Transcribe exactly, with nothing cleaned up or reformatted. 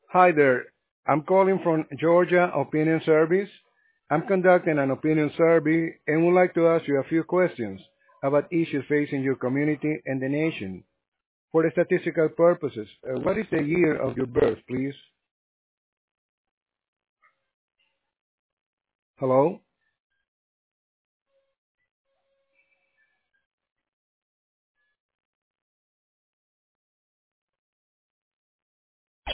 Hi there. I'm calling from Georgia Opinion Service. I'm conducting an opinion survey and would like to ask you a few questions about issues facing your community and the nation. For the statistical purposes, uh, what is the year of your birth, please? Hello?